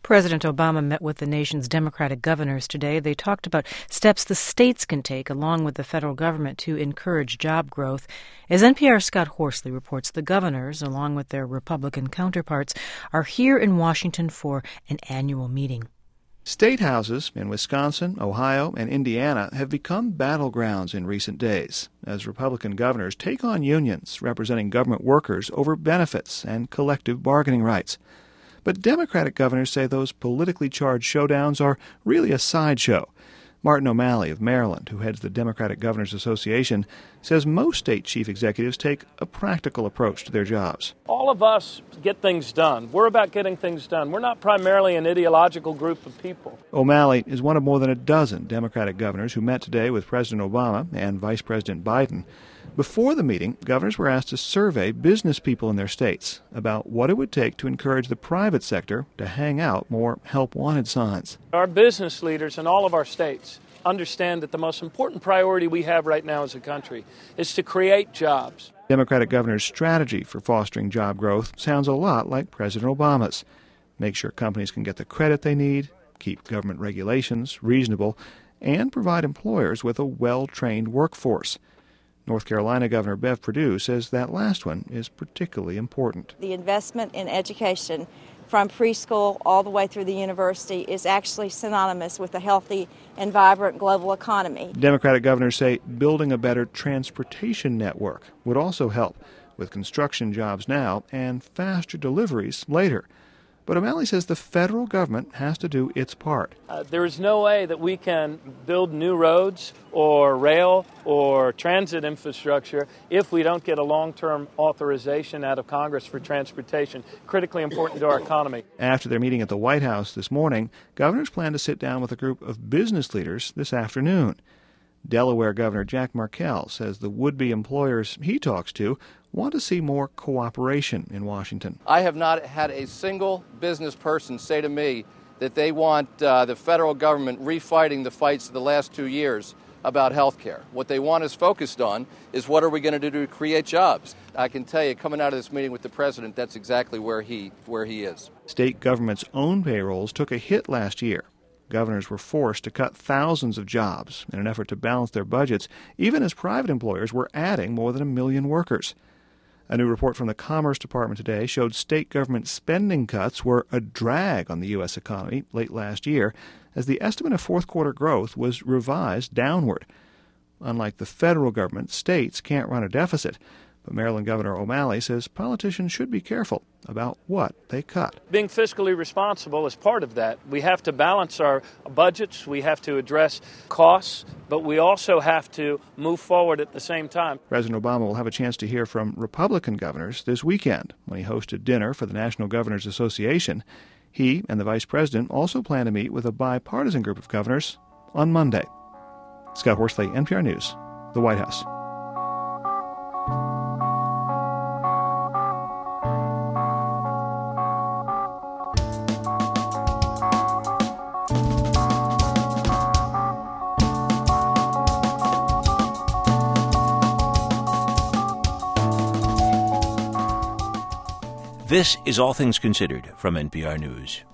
President Obama met with the nation's Democratic governors today. They talked about steps the states can take along with the federal government to encourage job growth. As NPR's Scott Horsley reports, the governors, along with their Republican counterparts, are here in Washington for an annual meeting. State houses in Wisconsin, Ohio, and Indiana have become battlegrounds in recent days as Republican governors take on unions representing government workers over benefits and collective bargaining rights. But Democratic governors say those politically charged showdowns are really a sideshow. Martin O'Malley of Maryland, who heads the Democratic Governors Association, says most state chief executives take a practical approach to their jobs. All of us get things done. We're about getting things done. We're not primarily an ideological group of people. O'Malley is one of more than a dozen Democratic governors who met today with President Obama and Vice President Biden. Before the meeting, governors were asked to survey business people in their states about what it would take to encourage the private sector to hang out more help-wanted signs. Our business leaders in all of our states understand that the most important priority we have right now as a country is to create jobs. Democratic governors' strategy for fostering job growth sounds a lot like President Obama's. Make sure companies can get the credit they need, keep government regulations reasonable, and provide employers with a well-trained workforce. North Carolina Governor Bev Perdue says that last one is particularly important. The investment in education from preschool all the way through the university is actually synonymous with a healthy and vibrant global economy. Democratic governors say building a better transportation network would also help with construction jobs now and faster deliveries later. But O'Malley says the federal government has to do its part. There is no way that we can build new roads or rail or transit infrastructure if we don't get a long-term authorization out of Congress for transportation, critically important to our economy. After their meeting at the White House this morning, governors plan to sit down with a group of business leaders this afternoon. Delaware Governor Jack Markell says the would-be employers he talks to want to see more cooperation in Washington. I have not had a single business person say to me that they want the federal government refighting the fights of the last 2 years about health care. What they want us focused on is what are we going to do to create jobs. I can tell you, coming out of this meeting with the president, that's exactly where he is. State government's own payrolls took a hit last year. Governors were forced to cut thousands of jobs in an effort to balance their budgets, even as private employers were adding more than 1 million workers. A new report from the Commerce Department today showed state government spending cuts were a drag on the U.S. economy late last year, as the estimate of fourth-quarter growth was revised downward. Unlike the federal government, states can't run a deficit. But Maryland Governor O'Malley says politicians should be careful about what they cut. Being fiscally responsible is part of that. We have to balance our budgets, we have to address costs, but we also have to move forward at the same time. President Obama will have a chance to hear from Republican governors this weekend when he hosted dinner for the National Governors Association. He and the Vice President also plan to meet with a bipartisan group of governors on Monday. Scott Horsley, NPR News, the White House. This is All Things Considered from NPR News.